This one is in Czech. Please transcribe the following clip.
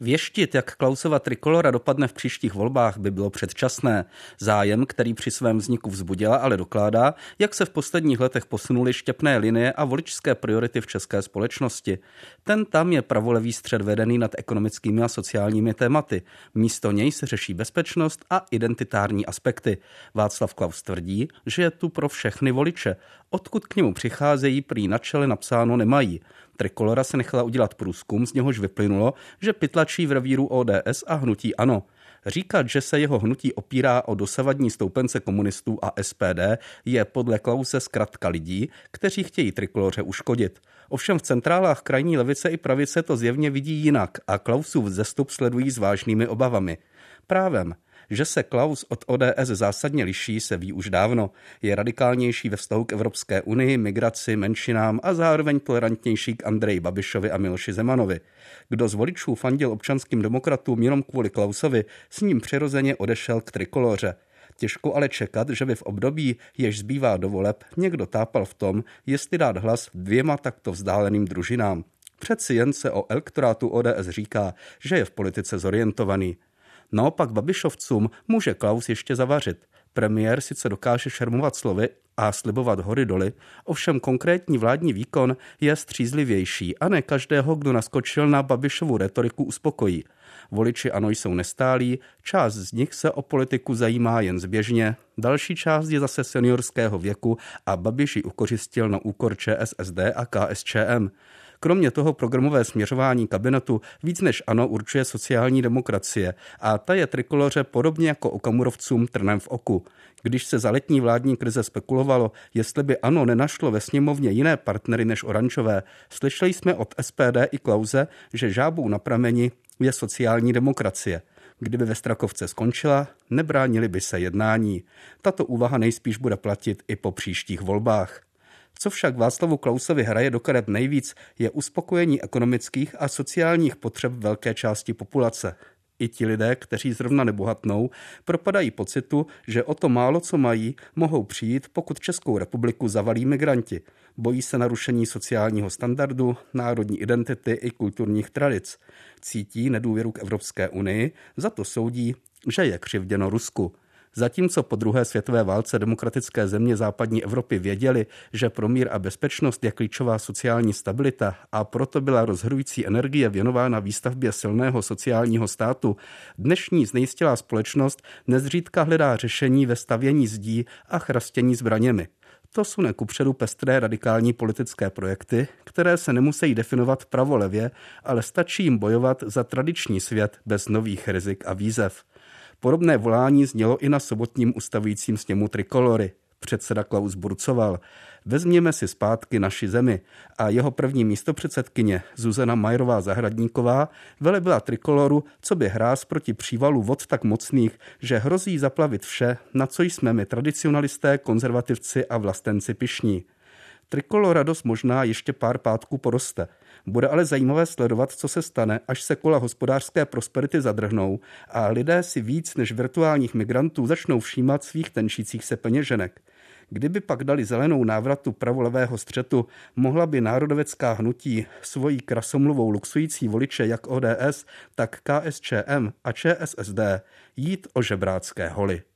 Věštit, jak Klausova trikolora dopadne v příštích volbách, by bylo předčasné. Zájem, který při svém vzniku vzbudila, ale dokládá, jak se v posledních letech posunuly štěpné linie a voličské priority v české společnosti. Ten tam je pravolevý střed vedený nad ekonomickými a sociálními tématy. Místo něj se řeší bezpečnost a identitární aspekty. Václav Klaus tvrdí, že je tu pro všechny voliče. Odkud k němu přicházejí, prý na čele napsáno nemají. Trikolora se nechala udělat průzkum, z něhož vyplynulo, že pytlačí v revíru ODS a hnutí ANO. Říkat, že se jeho hnutí opírá o dosavadní stoupence komunistů a SPD, je podle Klause zkratka lidí, kteří chtějí trikoloře uškodit. Ovšem v centrálách krajní levice i pravice to zjevně vidí jinak a Klausův vzestup sledují s vážnými obavami. Právem. Že se Klaus od ODS zásadně liší, se ví už dávno. Je radikálnější ve vztahu k Evropské unii, migraci, menšinám a zároveň tolerantnější k Andreji Babišovi a Miloši Zemanovi. Kdo z voličů fandil občanským demokratům jenom kvůli Klausovi, s ním přirozeně odešel k trikoloře. Těžko ale čekat, že by v období, jež zbývá do voleb, někdo tápal v tom, jestli dát hlas dvěma takto vzdáleným družinám. Přeci jen se o elektorátu ODS říká, že je v politice zorientovaný. Naopak Babišovcům může Klaus ještě zavařit. Premiér sice dokáže šermovat slovy a slibovat hory doly, ovšem konkrétní vládní výkon je střízlivější a ne každého, kdo naskočil na Babišovu retoriku, uspokojí. Voliči ANO jsou nestálí, část z nich se o politiku zajímá jen zběžně, další část je zase seniorského věku a Babiš ji ukořistil na úkor ČSSD a KSČM. Kromě toho programové směřování kabinetu víc než ANO určuje sociální demokracie a ta je trikoloře podobně jako okamurovcům trnem v oku. Když se za letní vládní krize spekulovalo, jestli by ANO nenašlo ve sněmovně jiné partnery než oranžové, slyšeli jsme od SPD i Klause, že žábou na prameni je sociální demokracie. Kdyby ve Strakovce skončila, nebránili by se jednání. Tato úvaha nejspíš bude platit i po příštích volbách. Co však Václavu Klausovi hraje do karet nejvíc, je uspokojení ekonomických a sociálních potřeb velké části populace. I ti lidé, kteří zrovna nebohatnou, propadají pocitu, že o to málo, co mají, mohou přijít, pokud Českou republiku zavalí migranti. Bojí se narušení sociálního standardu, národní identity i kulturních tradic. Cítí nedůvěru k Evropské unii, za to soudí, že je křivděno Rusku. Zatímco po druhé světové válce demokratické země západní Evropy věděli, že pro mír a bezpečnost je klíčová sociální stabilita a proto byla rozhodující energie věnována výstavbě silného sociálního státu, dnešní znejistělá společnost nezřídka hledá řešení ve stavění zdí a chrastění zbraněmi. To sune kupředu pestré radikální politické projekty, které se nemusí definovat pravolevě, ale stačí jim bojovat za tradiční svět bez nových rizik a výzev. Podobné volání znělo i na sobotním ustavujícím sněmu Trikolory. Předseda Klaus burcoval: vezměme si zpátky naši zemi. A jeho první místopředsedkyně Zuzana Majerová-Zahradníková velebila Trikoloru, co by hráz proti přívalu vod tak mocných, že hrozí zaplavit vše, na co jsme my tradicionalisté, konzervativci a vlastenci pyšní. Trikolora dost možná ještě pár pátků poroste. Bude ale zajímavé sledovat, co se stane, až se kola hospodářské prosperity zadrhnou a lidé si víc než virtuálních migrantů začnou všímat svých tenčících se peněženek. Kdyby pak dali zelenou návratu pravolevého střetu, mohla by národovecká hnutí svojí krasomluvou luxující voliče jak ODS, tak KSČM a ČSSD jít o žebrácké holy.